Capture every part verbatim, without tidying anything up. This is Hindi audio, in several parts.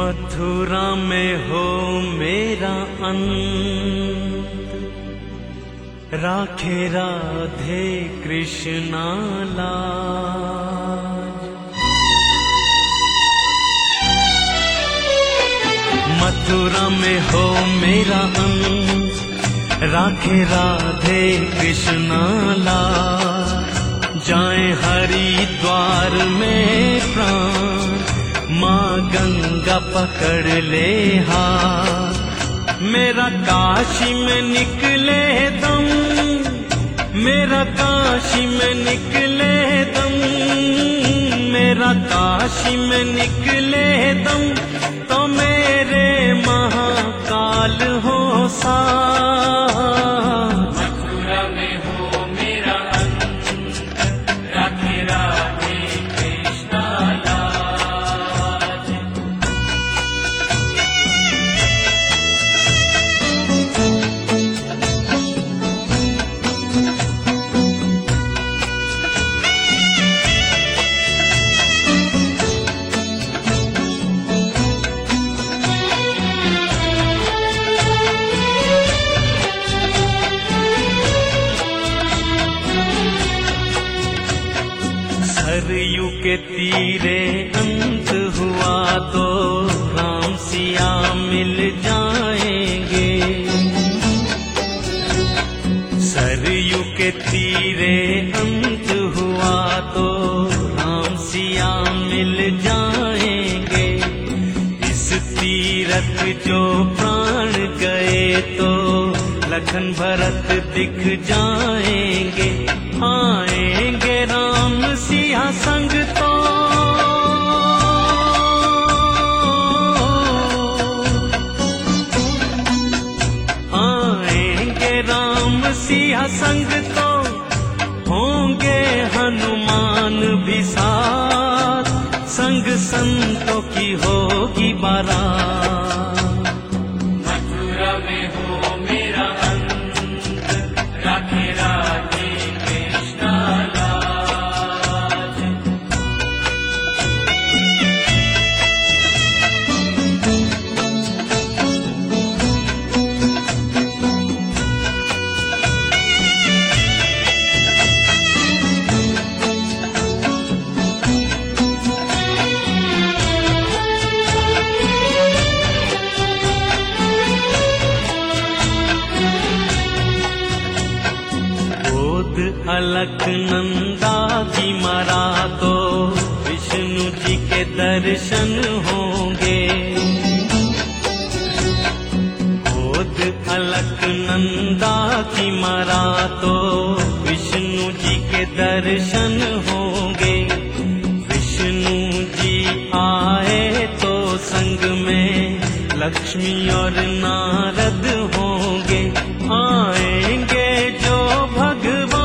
मथुरा में हो मेरा अंत, राखे राधे कृष्णा लाज। मथुरा में हो मेरा अंत, राखे राधे कृष्णा लाज। जाए हरिद्वार में प्राण, माँ गंगा पकड़ ले हाथ। मेरा काशी में निकले दम, मेरा काशी में निकले दम, मेरा काशी में निकले दम, तो मेरे महाकाल हो साथ। मथुरा में हो मेरा अंत, राखे राधे कृष्णा लाज। सरयू के तीरे अंत हुआ तो राम सिया मिल जाएंगे। सरयू के तीरे अंत हुआ तो राम सिया मिल जाएंगे। इस तीरथ जो प्राण गए तो लखन भरत दिख जाएंगे। आएंगे राम सिया संग तो आएंगे राम सिया संग तो होंगे हनुमान भी साथ। संग संतों की होगी बारात। मथुरा में हो मेरा अंत, राखे राधे कृष्णा लाज। अलख नंदा की मरा तो विष्णु जी के दर्शन होंगे। गोद अलख नंदा की मरा तो विष्णु जी के दर्शन होंगे। विष्णु जी आए तो संग में लक्ष्मी और नारद होंगे। आएंगे जो भगवान,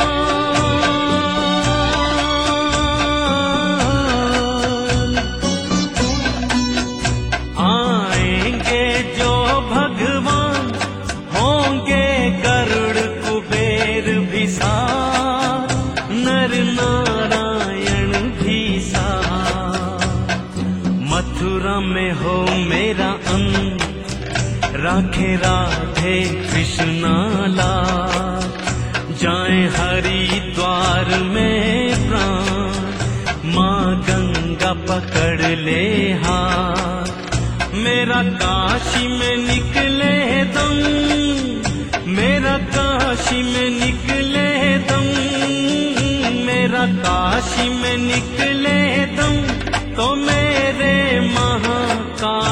आएंगे जो भगवान, होंगे गरुड़ कुबेर भी साथ। नर नारायण भी साथ। मथुरा में हो मेरा अंत, राखे राधे कृष्णा लाज। जाए हरिद्वार में प्राण, माँ गंगा पकड़ ले हाथ। मेरा काशी में निकले दम, मेरा काशी में निकले दम, मेरा काशी में निकले दम, तो मेरे महाकाल